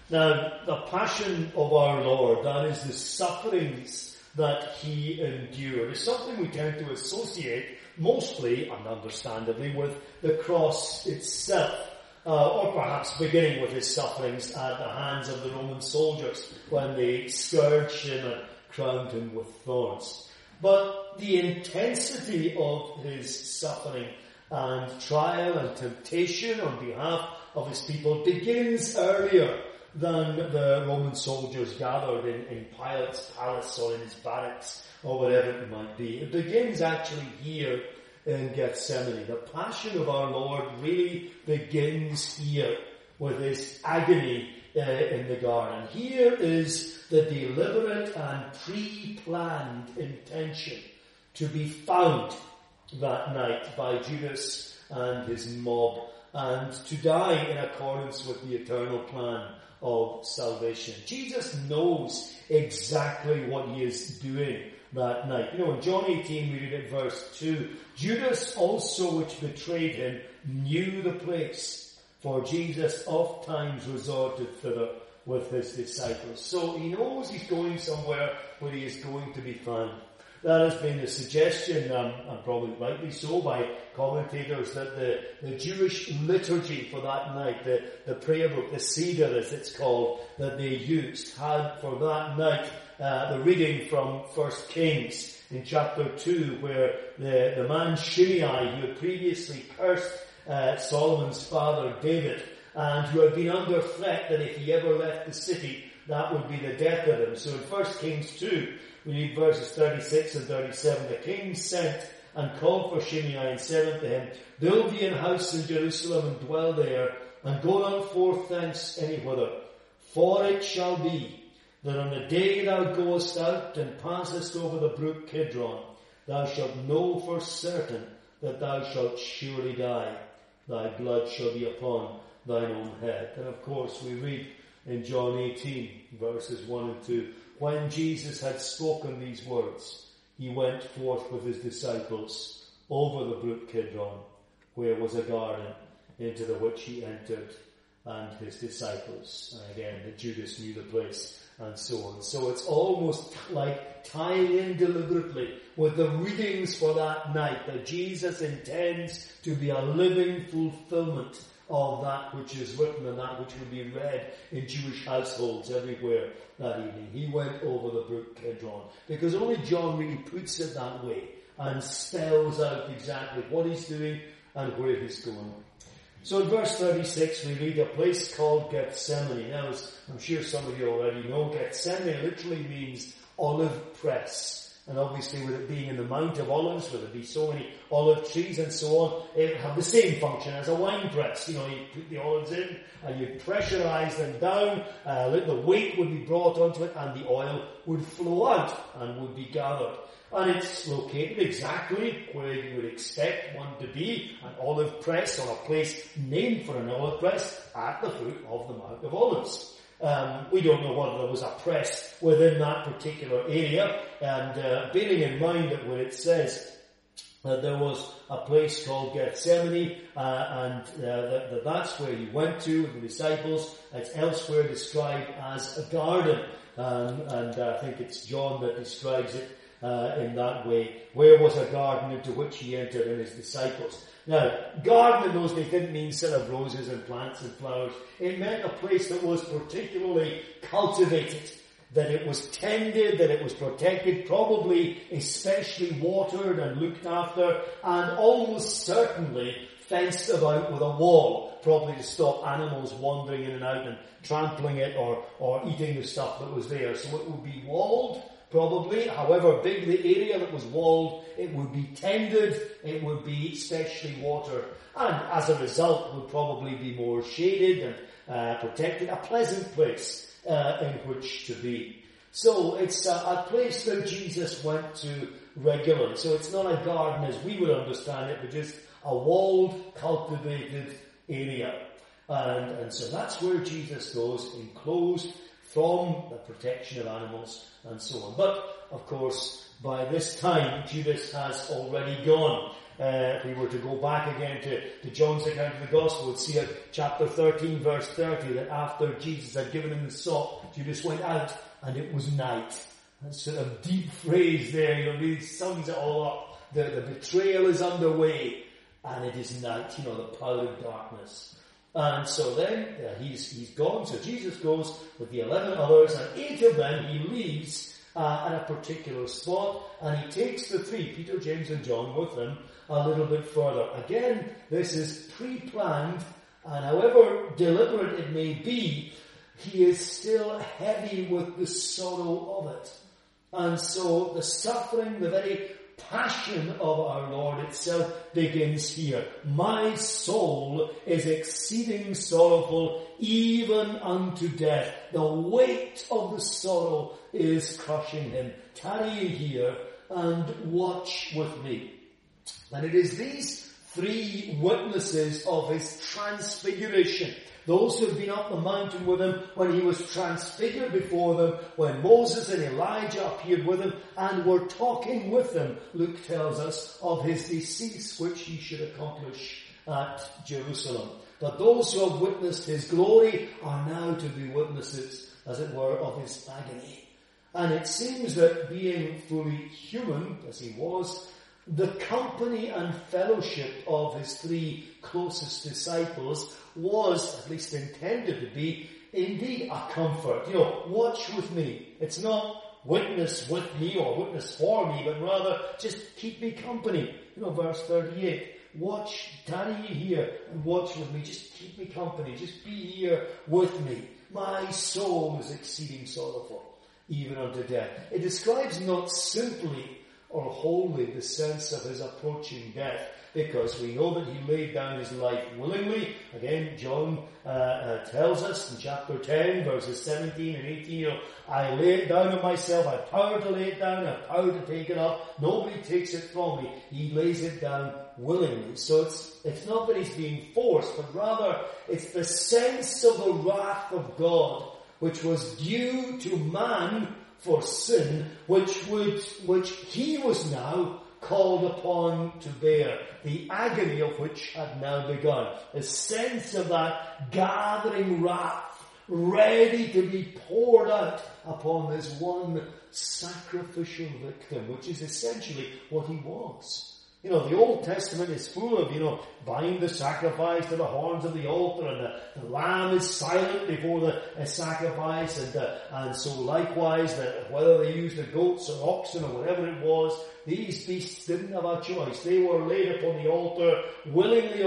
Now, the passion of our Lord, that is the sufferings that he endured, is something we tend to associate mostly, and understandably, with the cross itself. Or perhaps beginning with his sufferings at the hands of the Roman soldiers when they scourged him and crowned him with thorns. But the intensity of his suffering and trial and temptation on behalf of his people begins earlier than the Roman soldiers gathered in Pilate's palace or in his barracks or whatever it might be. It begins actually here in Gethsemane. The passion of our Lord really begins here with his agony in the garden. Here is the deliberate and pre-planned intention to be found that night by Judas and his mob, and to die in accordance with the eternal plan of salvation. Jesus knows exactly what he is doing that night. You know, in John 18 we read at verse 2, Judas also which betrayed him knew the place, for Jesus oft times resorted thither with his disciples. So he knows he's going somewhere where he is going to be found. That has been a suggestion, and probably rightly so, by commentators that the Jewish liturgy for that night, the prayer book, the Seder as it's called, that they used, had for that night the reading from 1 Kings in chapter 2, where the man Shimei, who had previously cursed Solomon's father David, and who had been under threat that if he ever left the city, that would be the death of him. So in 1 Kings 2, we read verses 36 and 37. The king sent and called for Shimei and said unto him, Build thee an house in Jerusalem and dwell there, and go not forth thence anywhither. For it shall be that on the day thou goest out and passest over the brook Kidron, thou shalt know for certain that thou shalt surely die. Thy blood shall be upon thine own head. And of course we read in John 18 verses 1 and 2, when Jesus had spoken these words, he went forth with his disciples over the brook Kidron, where was a garden, into the which he entered, and his disciples. And again, that Judas knew the place, and so on. So it's almost like tying in deliberately with the readings for that night, that Jesus intends to be a living fulfillment of that which is written and that which will be read in Jewish households everywhere that evening. He went over the brook Kidron, because only John really puts it that way and spells out exactly what he's doing and where he's going. So in verse 36 we read a place called Gethsemane. Now, as I'm sure some of you already know, Gethsemane literally means olive press. And obviously with it being in the Mount of Olives, where there be so many olive trees and so on, it would have the same function as a wine press. You know, you put the olives in and you pressurize them down, the weight would be brought onto it and the oil would flow out and would be gathered. And it's located exactly where you would expect one to be, an olive press, or a place named for an olive press, at the foot of the Mount of Olives. We don't know whether there was a press within that particular area, and bearing in mind that when it says that there was a place called Gethsemane, and that's where he went to with the disciples, it's elsewhere described as a garden, and I think it's John that describes it in that way. Where was a garden into which he entered and his disciples. Now, garden in those days didn't mean set of roses and plants and flowers. It meant a place that was particularly cultivated, that it was tended, that it was protected, probably especially watered and looked after, and almost certainly fenced about with a wall, probably to stop animals wandering in and out and trampling it or eating the stuff that was there. So it would be walled, probably. However big the area that was walled, it would be tended, it would be specially watered, and as a result would probably be more shaded and protected, a pleasant place in which to be. So it's a place that Jesus went to regularly. So it's not a garden as we would understand it, but just a walled, cultivated area. And so that's where Jesus goes, enclosed from the protection of animals and so on. But, of course, by this time, Judas has already gone. If we were to go back again to John's account of the Gospel, we'd see at chapter 13, verse 30, that after Jesus had given him the sop, Judas went out and it was night. That sort of deep phrase there, really sums it all up. The betrayal is underway and it is night, the cloud of darkness. And so then he's gone. So Jesus goes with the 11 others, and 8 of them he leaves at a particular spot, and he takes the 3, Peter, James and John, with him a little bit further. Again, this is pre-planned, and however deliberate it may be, he is still heavy with the sorrow of it. And so the suffering, the very passion of our Lord itself begins here. My soul is exceeding sorrowful, even unto death. The weight of the sorrow is crushing him. Tarry ye here and watch with me. And it is these 3 witnesses of his transfiguration, those who have been up the mountain with him when he was transfigured before them, when Moses and Elijah appeared with him and were talking with him, Luke tells us, of his decease which he should accomplish at Jerusalem. But those who have witnessed his glory are now to be witnesses, as it were, of his agony. And it seems that being fully human, as he was, the company and fellowship of his 3 closest disciples was, at least intended to be, indeed a comfort. Watch with me. It's not witness with me or witness for me, but rather just keep me company. Verse 38. Watch, tarry ye here and watch with me. Just keep me company. Just be here with me. My soul is exceeding sorrowful, even unto death. It describes not simply or wholly the sense of his approaching death, because we know that he laid down his life willingly. Again, John tells us in chapter 10, verses 17 and 18, I lay it down of myself, I have power to lay it down, I have power to take it up, nobody takes it from me. He lays it down willingly. So it's not that he's being forced, but rather it's the sense of the wrath of God, which was due to man for sin, which he was now called upon to bear, the agony of which had now begun. A sense of that gathering wrath, ready to be poured out upon this one sacrificial victim, which is essentially what he was. The Old Testament is full of, bind the sacrifice to the horns of the altar, and the lamb is silent before the sacrifice, and so likewise, whether they used the goats or oxen or whatever it was, these beasts didn't have a choice. They were laid upon the altar willingly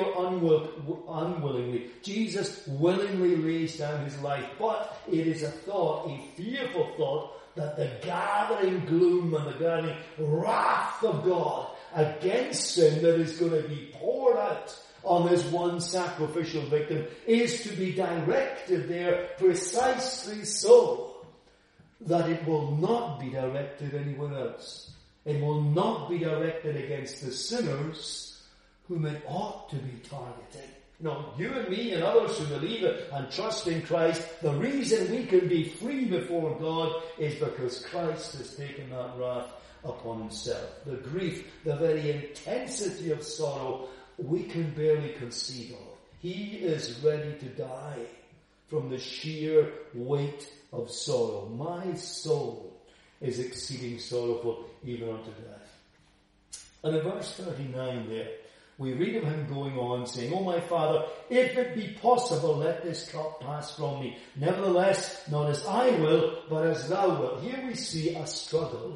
or unwillingly. Jesus willingly lays down his life, but it is a fearful thought, that the gathering gloom and the gathering wrath of God against sin that is going to be poured out on this one sacrificial victim is to be directed there precisely so that it will not be directed anywhere else. It will not be directed against the sinners whom it ought to be targeting. You and me and others who believe and trust in Christ, the reason we can be free before God is because Christ has taken that wrath upon himself. The grief, the very intensity of sorrow, we can barely conceive of. He is ready to die from the sheer weight of sorrow. My soul is exceeding sorrowful, even unto death. And in verse 39 there, we read of him going on saying, O my Father, if it be possible, let this cup pass from me. Nevertheless, not as I will, but as thou wilt. Here we see a struggle,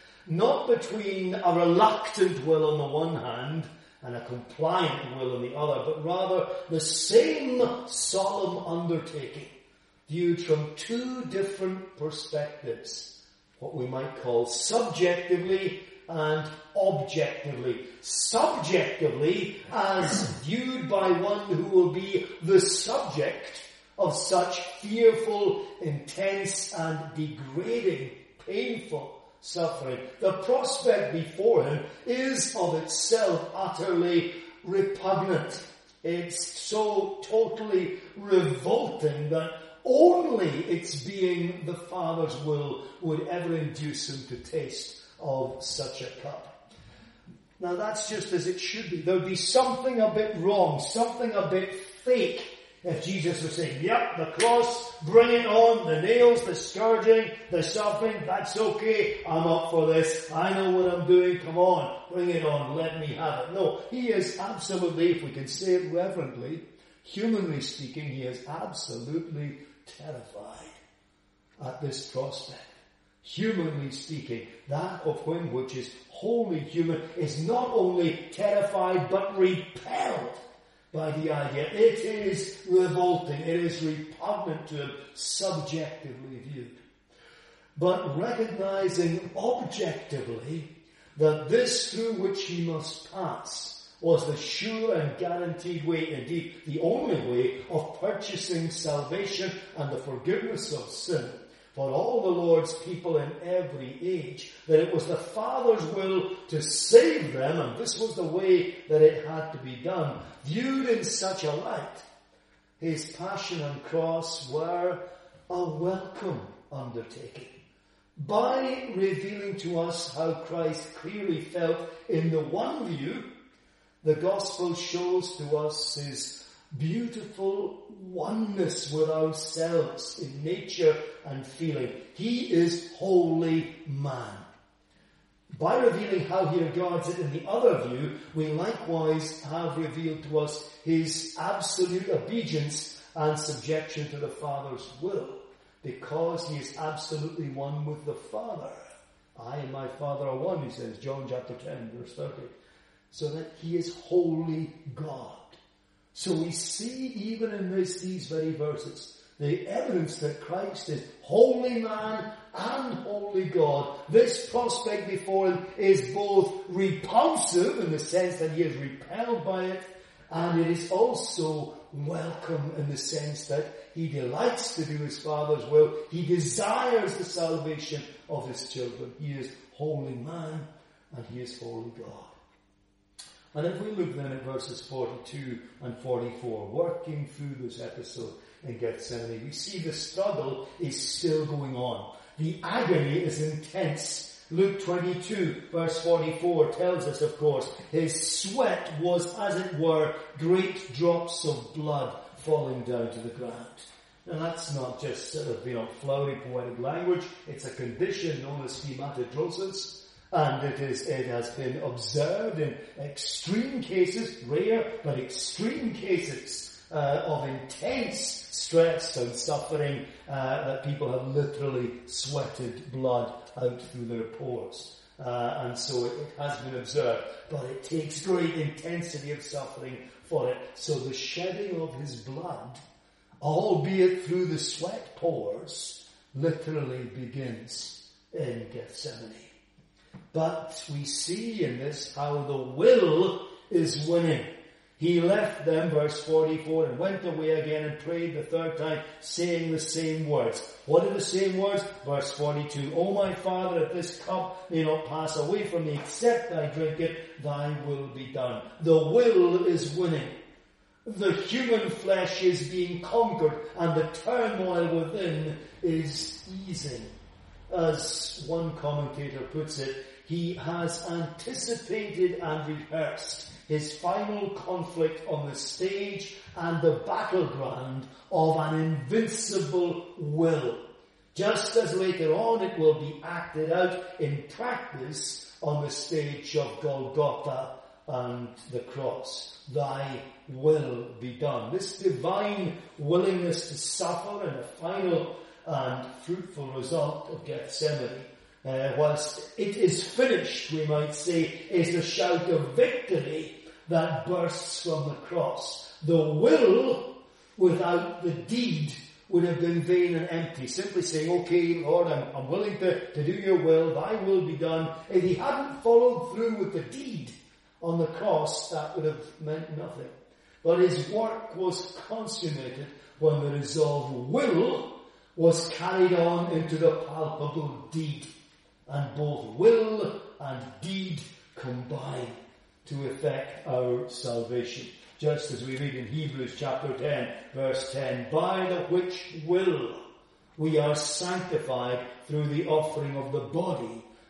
not between a reluctant will on the one hand and a compliant will on the other, but rather the same solemn undertaking, viewed from 2 different perspectives, what we might call subjectively and objectively. Subjectively, as viewed by one who will be the subject of such fearful, intense and degrading, painful suffering. The prospect before him is of itself utterly repugnant. It's so totally revolting that only its being the Father's will would ever induce him to taste of such a cup. Now that's just as it should be. There would be something a bit wrong, something a bit fake, if Jesus was saying, yep, the cross, bring it on, the nails, the scourging, the suffering, that's okay, I'm up for this, I know what I'm doing, come on, bring it on, let me have it. No, he is absolutely, if we can say it reverently, humanly speaking, he is absolutely terrified at this prospect. Humanly speaking, that of him which is wholly human is not only terrified but repelled by the idea. It is revolting, it is repugnant to him, subjectively viewed. But recognizing objectively that this through which he must pass was the sure and guaranteed way, indeed the only way, of purchasing salvation and the forgiveness of sin for all the Lord's people in every age, that it was the Father's will to save them, and this was the way that it had to be done. Viewed in such a light, his passion and cross were a welcome undertaking. By revealing to us how Christ clearly felt in the one view, the gospel shows to us his beautiful oneness with ourselves in nature and feeling. He is wholly man. By revealing how he regards it in the other view, we likewise have revealed to us his absolute obedience and subjection to the Father's will, because he is absolutely one with the Father. I and my Father are one, he says, John chapter 10, verse 30. So that he is wholly God. So we see even in these very verses the evidence that Christ is holy man and holy God. This prospect before him is both repulsive in the sense that he is repelled by it, and it is also welcome in the sense that he delights to do his Father's will. He desires the salvation of his children. He is holy man and he is holy God. And if we look then at verses 42 and 44, working through this episode in Gethsemane, we see the struggle is still going on. The agony is intense. Luke 22 verse 44 tells us, of course, his sweat was, as it were, great drops of blood falling down to the ground. Now that's not just sort of, flowery poetic language. It's a condition known as hematidrosis. And it has been observed in extreme cases, rare but extreme cases of intense stress and suffering, that people have literally sweated blood out through their pores. And so it has been observed, but it takes great intensity of suffering for it. So the shedding of his blood, albeit through the sweat pores, literally begins in Gethsemane. But we see in this how the will is winning. He left them, verse 44, and went away again and prayed the third time, saying the same words. What are the same words? Verse 42, O my Father, if this cup may not pass away from me, except I drink it, thy will be done. The will is winning. The human flesh is being conquered, and the turmoil within is easing. As one commentator puts it, he has anticipated and rehearsed his final conflict on the stage and the battleground of an invincible will. Just as later on it will be acted out in practice on the stage of Golgotha and the cross. Thy will be done. This divine willingness to suffer in a final and fruitful result of Gethsemane, whilst it is finished, we might say, is the shout of victory that bursts from the cross. The will without the deed would have been vain and empty. Simply saying, okay, Lord, I'm willing to do your will, thy will be done. If he hadn't followed through with the deed on the cross, that would have meant nothing. But his work was consummated when the resolved will was carried on into the palpable deed. And both will and deed combine to effect our salvation. Just as we read in Hebrews chapter 10, verse 10, by the which will we are sanctified through the offering of the body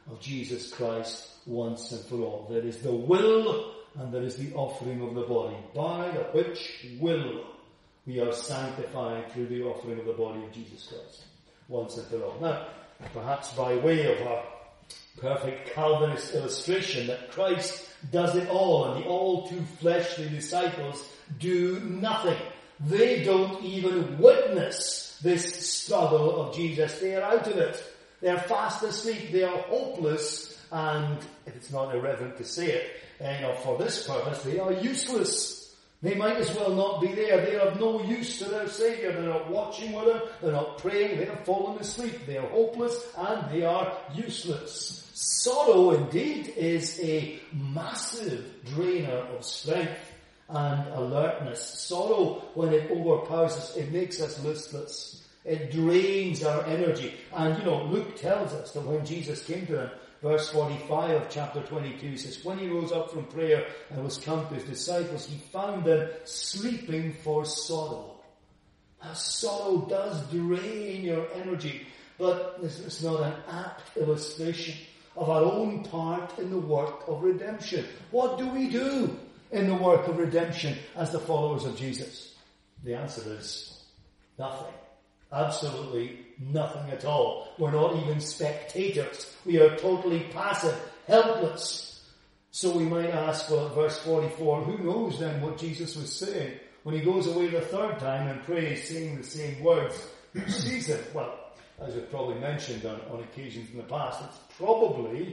of Jesus Christ once and for all. There is the will and there is the offering of the body, by the which will we are sanctified through the offering of the body of Jesus Christ once and for all. Now, perhaps by way of a perfect Calvinist illustration that Christ does it all and the all too fleshly disciples do nothing. They don't even witness this struggle of Jesus. They are out of it. They are fast asleep. They are hopeless. And if it's not irreverent to say it, for this purpose, they are useless. They might as well not be there. They are of no use to their Saviour. They're not watching with Him. They're not praying. They have fallen asleep. They are hopeless and they are useless. Sorrow, indeed, is a massive drainer of strength and alertness. Sorrow, when it overpowers us, it makes us listless. It drains our energy. And, Luke tells us that when Jesus came to them, verse 45 of chapter 22 says, when he rose up from prayer and was come to his disciples, he found them sleeping for sorrow. Now, sorrow does drain your energy, but it's not an apt illustration of our own part in the work of redemption. What do we do in the work of redemption as the followers of Jesus? The answer is nothing. Absolutely nothing at all. We're not even spectators. We are totally passive, helpless. So we might ask, well, at verse 44, who knows then what Jesus was saying when he goes away the third time and prays, saying the same words? Who sees it? Well, as we've probably mentioned on occasions in the past, it's probably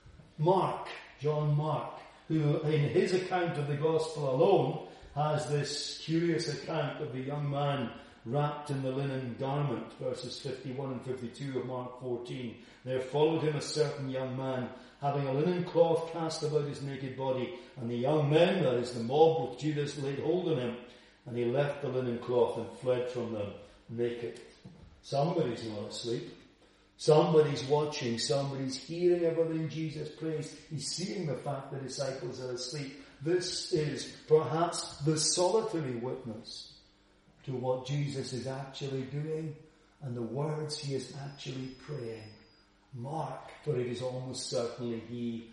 Mark, John Mark, who in his account of the gospel alone has this curious account of the young man wrapped in the linen garment, verses 51 and 52 of Mark 14. There followed him a certain young man, having a linen cloth cast about his naked body, and the young men, that is the mob with Judas, laid hold on him, and he left the linen cloth and fled from them naked. Somebody's not asleep. Somebody's watching. Somebody's hearing everything Jesus prays. He's seeing the fact the disciples are asleep. This is perhaps the solitary witness to what Jesus is actually doing and the words he is actually praying. Mark, for it is almost certainly he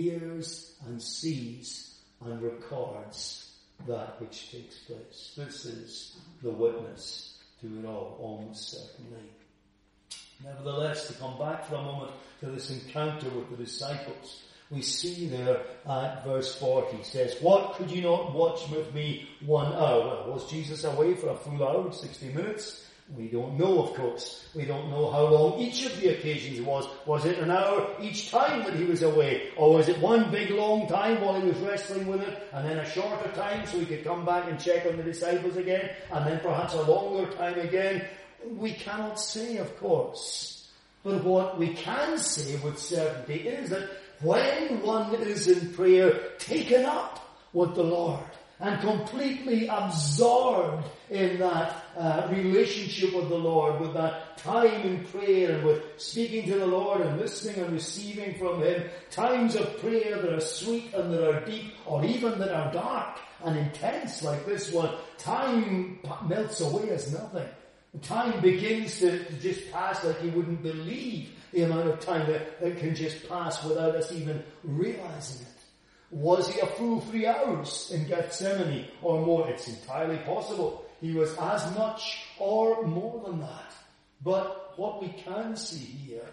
hears and sees and records that which takes place. This is the witness to it all, almost certainly. Nevertheless, to come back for a moment to this encounter with the disciples, we see there at verse 40, says, what, could you not watch with me 1 hour? Well, was Jesus away for a full hour, 60 minutes? We don't know, of course. We don't know how long each of the occasions was. Was it an hour each time that he was away? Or was it one big long time while he was wrestling with it, and then a shorter time so he could come back and check on the disciples again, and then perhaps a longer time again? We cannot say, of course. But what we can say with certainty is that when one is in prayer, taken up with the Lord, and completely absorbed in that relationship with the Lord, with that time in prayer and with speaking to the Lord and listening and receiving from Him, times of prayer that are sweet and that are deep, or even that are dark and intense like this one, time melts away as nothing. Time begins to just pass like you wouldn't believe the amount of time that can just pass without us even realizing it. Was he a full 3 hours in Gethsemane or more? It's entirely possible. He was as much or more than that. But what we can see here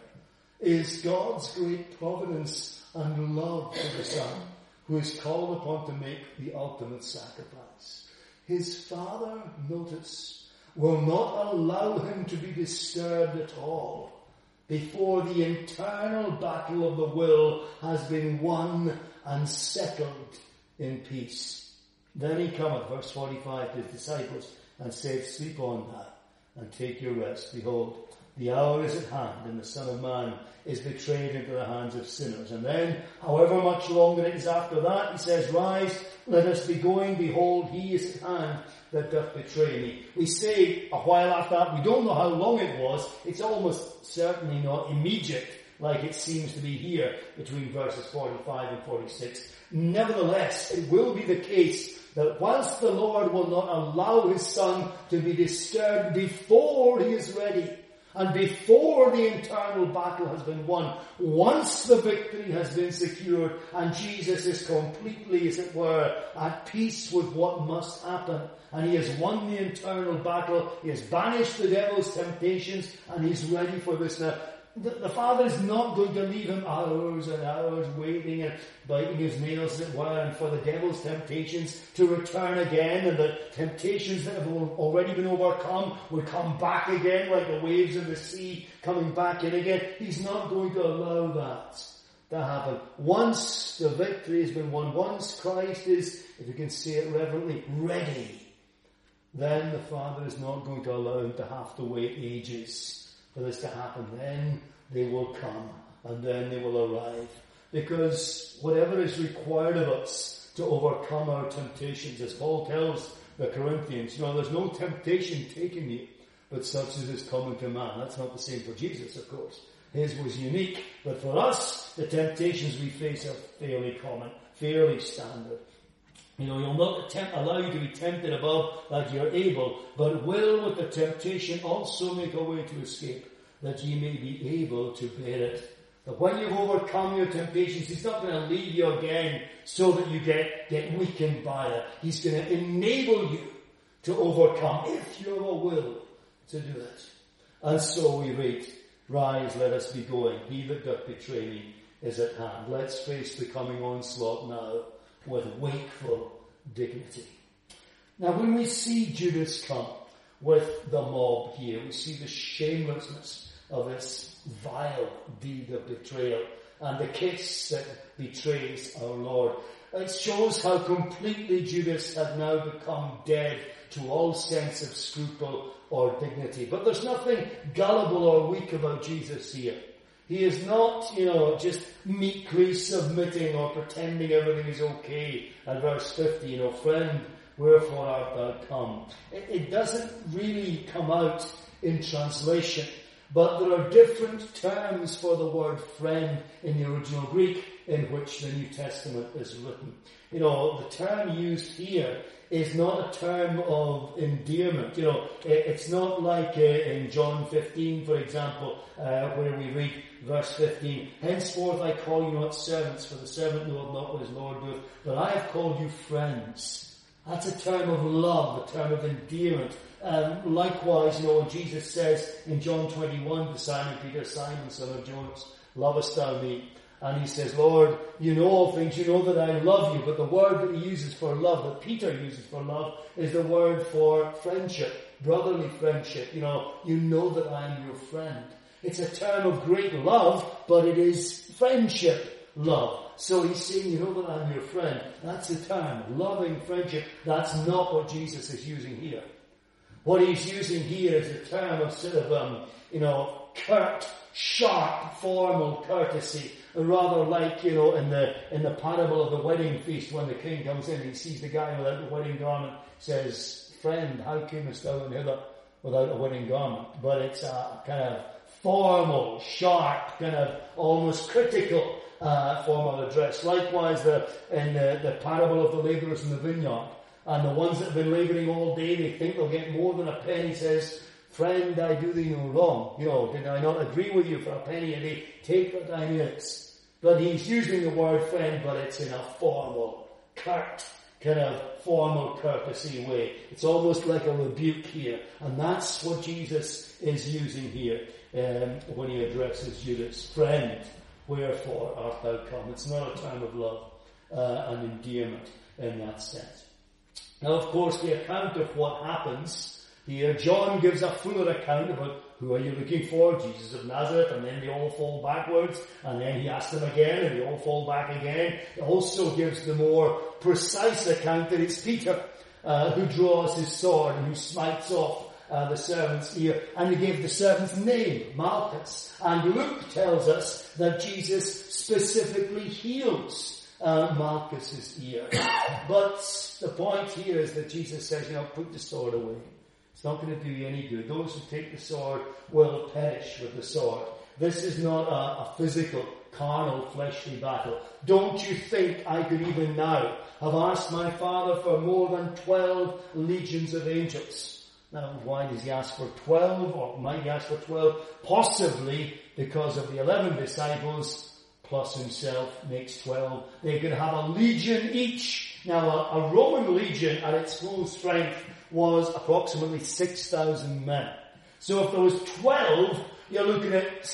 is God's great providence and love for the Son, who is called upon to make the ultimate sacrifice. His Father, notice, will not allow him to be disturbed at all before the internal battle of the will has been won and settled in peace. Then he cometh, verse 45, to his disciples, and saith, sleep on that, and take your rest. Behold, the hour is at hand, and the Son of Man is betrayed into the hands of sinners. And then, however much longer it is after that, he says, rise, let us be going. Behold, he is at hand that doth betray me. We say a while after that, we don't know how long it was. It's almost certainly not immediate, like it seems to be here between verses 45 and 46. Nevertheless, it will be the case that whilst the Lord will not allow his Son to be disturbed before he is ready, And before the internal battle has been won, once the victory has been secured and Jesus is completely, as it were, at peace with what must happen, and he has won the internal battle, he has banished the devil's temptations, and he's ready for this now. The Father is not going to leave him hours and hours waiting and biting his nails, as it were, and for the devil's temptations to return again, and the temptations that have already been overcome will come back again like the waves of the sea coming back in again. He's not going to allow that to happen. Once the victory has been won, once Christ is, if you can say it reverently, ready, then the Father is not going to allow him to have to wait ages for this to happen. Then they will come, and then they will arrive. Because whatever is required of us to overcome our temptations, as Paul tells the Corinthians, there's no temptation taken you, but such as is common to man. That's not the same for Jesus, of course. His was unique. But for us, the temptations we face are fairly common, fairly standard. You'll not allow you to be tempted above that you're able, but will with the temptation also make a way to escape, that ye may be able to bear it. But when you've overcome your temptations, he's not going to leave you again so that you get weakened by it. He's going to enable you to overcome, if you have a will to do it. And so we read, rise, let us be going. He that doth betray me is at hand. Let's face the coming onslaught now with wakeful dignity. Now when we see Judas come with the mob here, we see the shamelessness of this vile deed of betrayal and the kiss that betrays our Lord. It shows how completely Judas had now become dead to all sense of scruple or dignity. But there's nothing gullible or weak about Jesus here. He is not, just meekly submitting or pretending everything is okay. And verse 50, friend, wherefore art thou come? It doesn't really come out in translation, but there are different terms for the word friend in the original Greek in which the New Testament is written. The term used here is not a term of endearment. It's not like in John 15, for example, where we read verse 15, henceforth I call you not servants, for the servant knoweth not what his Lord doeth, but I have called you friends. That's a term of love, a term of endearment. Likewise, when Jesus says in John 21 to Simon Peter, Simon, son of Jonas, lovest thou me? And he says, Lord, you know all things, you know that I love you. But the word that he uses for love, that Peter uses for love, is the word for friendship, brotherly friendship. You know that I am your friend. It's a term of great love, but it is friendship love. So he's saying, you know that I'm your friend. That's the term, loving friendship. That's not what Jesus is using here. What he's using here is a term of sort of, curt, sharp, formal courtesy. Rather like, in the parable of the wedding feast, when the king comes in, he sees the guy without the wedding garment, says, friend, how camest thou in hither without a wedding garment? But it's a kind of formal, sharp, kind of almost critical formal address. Likewise, in the parable of the labourers in the vineyard, and the ones that have been labouring all day, they think they'll get more than a penny, says, friend, I do thee no wrong. Did I not agree with you for a penny a day? Take what thine is. But he's using the word friend, but it's in a formal, curt, kind of formal courtesy way. It's almost like a rebuke here. And that's what Jesus is using here when he addresses Judas. Friend, wherefore art thou come? It's not a term of love and endearment in that sense. Now, of course, the account of what happens here, John gives a fuller account about who are you looking for? Jesus of Nazareth, and then they all fall backwards, and then he asks them again, and they all fall back again. It also gives the more precise account that it's Peter who draws his sword and who smites off the servant's ear, and he gave the servant's name, Malchus. And Luke tells us that Jesus specifically heals Malchus's ear. But the point here is that Jesus says, put the sword away. It's not going to do you any good. Those who take the sword will perish with the sword. This is not a physical, carnal, fleshly battle. Don't you think I could even now have asked my Father for more than 12 legions of angels? Now, why does he ask for 12? Or might he ask for 12? Possibly because of the 11 disciples plus himself makes 12. They could have a legion each. Now, a Roman legion at its full strength was approximately 6,000 men. So if there was 12, you're looking at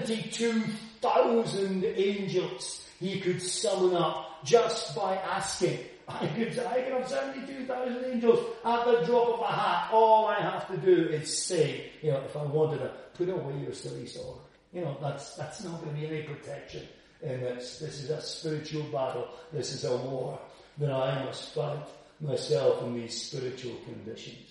72,000 angels he could summon up just by asking. I could have 72,000 angels at the drop of a hat. All I have to do is say, if I wanted to put away your silly sword. That's not going to be any protection in this. This is a spiritual battle. This is a war that I must fight myself in these spiritual conditions.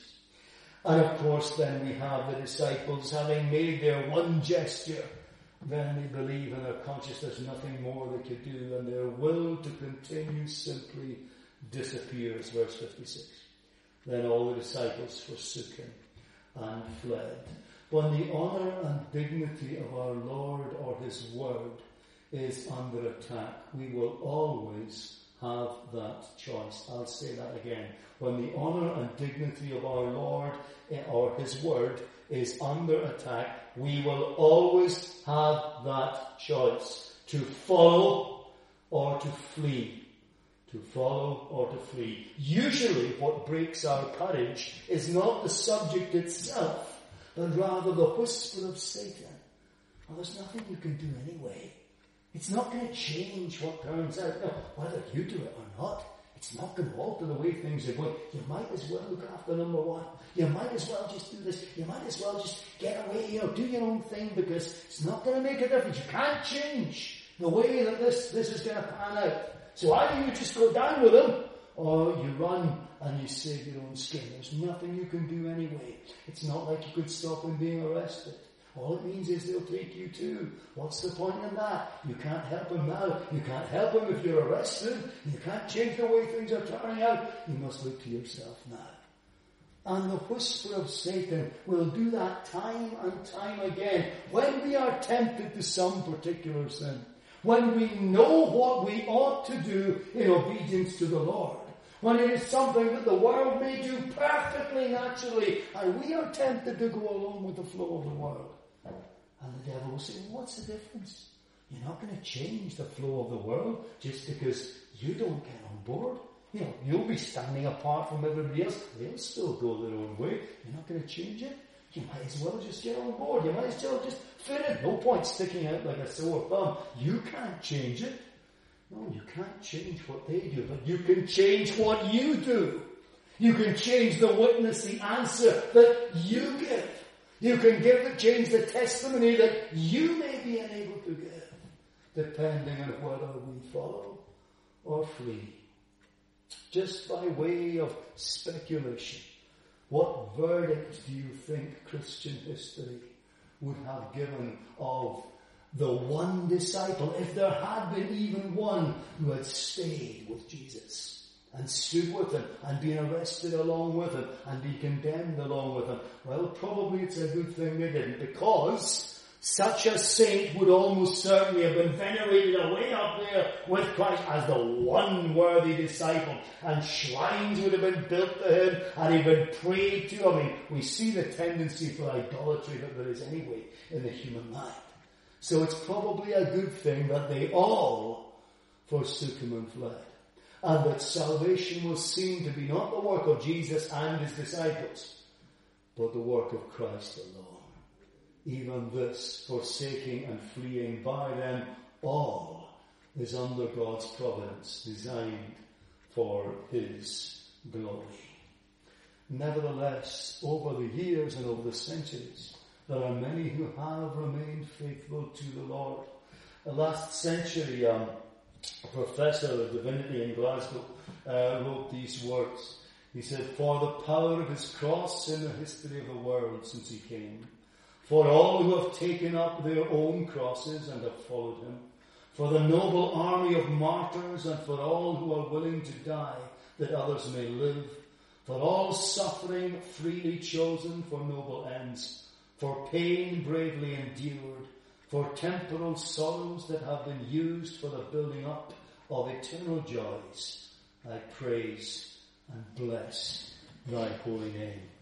And of course then we have the disciples having made their one gesture. Then they believe in their conscience there's nothing more they could do, and their will to continue simply disappears. Verse 56. Then all the disciples forsook him and fled. When the honour and dignity of our Lord or his word is under attack, we will always have that choice. I'll say that again. When the honour and dignity of our Lord or his word is under attack, we will always have that choice. To follow or to flee. To follow or to flee. Usually what breaks our courage is not the subject itself, but rather the whisper of Satan. Well, there's nothing you can do anyway. It's not going to change what turns out. No, whether you do it or not, it's not going to alter the way things are going. You might as well look after number one. You might as well just do this. You might as well just get away, do your own thing, because it's not going to make a difference. You can't change the way that this is going to pan out. So either you just go down with them, or you run and you save your own skin. There's nothing you can do anyway. It's not like you could stop him being arrested. All it means is they'll take you too. What's the point in that? You can't help him now. You can't help him if you're arrested. You can't change the way things are turning out. You must look to yourself now. And the whisper of Satan will do that time and time again when we are tempted to some particular sin. When we know what we ought to do in obedience to the Lord. When it is something that the world may do perfectly naturally, and we are tempted to go along with the flow of the world. And the devil will say, what's the difference? You're not going to change the flow of the world just because you don't get on board. You'll be standing apart from everybody else. They'll still go their own way. You're not going to change it. You might as well just get on board. You might as well just fit it. No point sticking out like a sore thumb. You can't change it. No, you can't change what they do, but you can change what you do. You can change the witness, the answer that you give. You can change the testimony that you may be unable to give, depending on whether we follow or flee. Just by way of speculation, what verdict do you think Christian history would have given of the one disciple, if there had been even one who had stayed with Jesus and stood with him and been arrested along with him and been condemned along with him? Well, probably it's a good thing they didn't, because such a saint would almost certainly have been venerated away up there with Christ as the one worthy disciple, and shrines would have been built to him and he'd been prayed to. I mean, we see the tendency for idolatry that there is anyway in the human mind. So it's probably a good thing that they all forsook him and fled. And that salvation was seen to be not the work of Jesus and his disciples, but the work of Christ alone. Even this forsaking and fleeing by them all is under God's providence, designed for his glory. Nevertheless, over the years and over the centuries, there are many who have remained faithful to the Lord. Last century, a professor of divinity in Glasgow wrote these words. He said, "For the power of his cross in the history of the world since he came, for all who have taken up their own crosses and have followed him, for the noble army of martyrs and for all who are willing to die that others may live, for all suffering freely chosen for noble ends, for pain bravely endured, for temporal sorrows that have been used for the building up of eternal joys, I praise and bless thy holy name."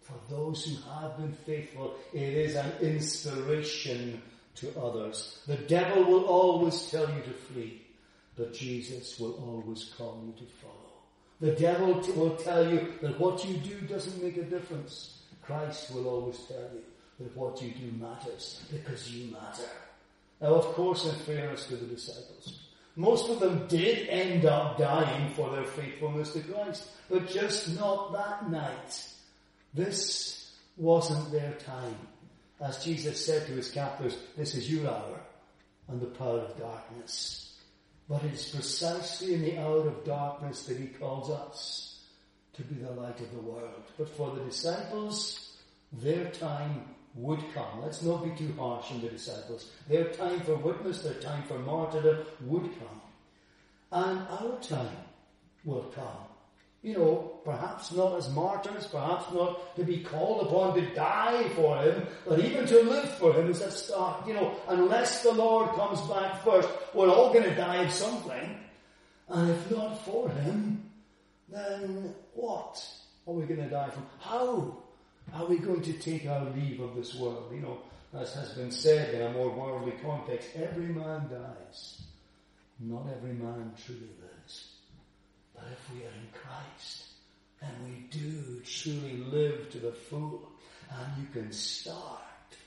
For those who have been faithful, it is an inspiration to others. The devil will always tell you to flee, but Jesus will always call you to follow. The devil will tell you that what you do doesn't make a difference. Christ will always tell you that what you do matters, because you matter. Now, of course, in fairness to the disciples, most of them did end up dying for their faithfulness to Christ, but just not that night. This wasn't their time. As Jesus said to his captors, this is your hour and the power of darkness. But it's precisely in the hour of darkness that he calls us to be the light of the world. But for the disciples, their time would come. Let's not be too harsh on the disciples. Their time for witness, their time for martyrdom would come. And our time will come. Perhaps not as martyrs, perhaps not to be called upon to die for him, but even to live for him is a start. Unless the Lord comes back first, we're all going to die of something. And if not for him, then what are we going to die from? How are we going to take our leave of this world? As has been said in a more worldly context, every man dies. Not every man truly lives. But if we are in Christ, and we do truly live to the full, and you can start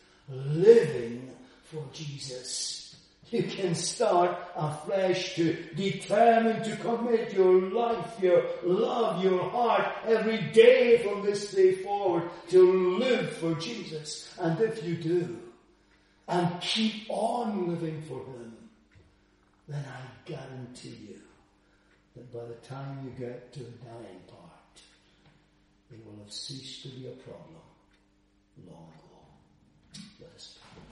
living for Jesus. You can start afresh to determine to commit your life, your love, your heart every day from this day forward to live for Jesus. And if you do, and keep on living for him, then I guarantee you that by the time you get to the dying part, it will have ceased to be a problem long ago. Let us pray.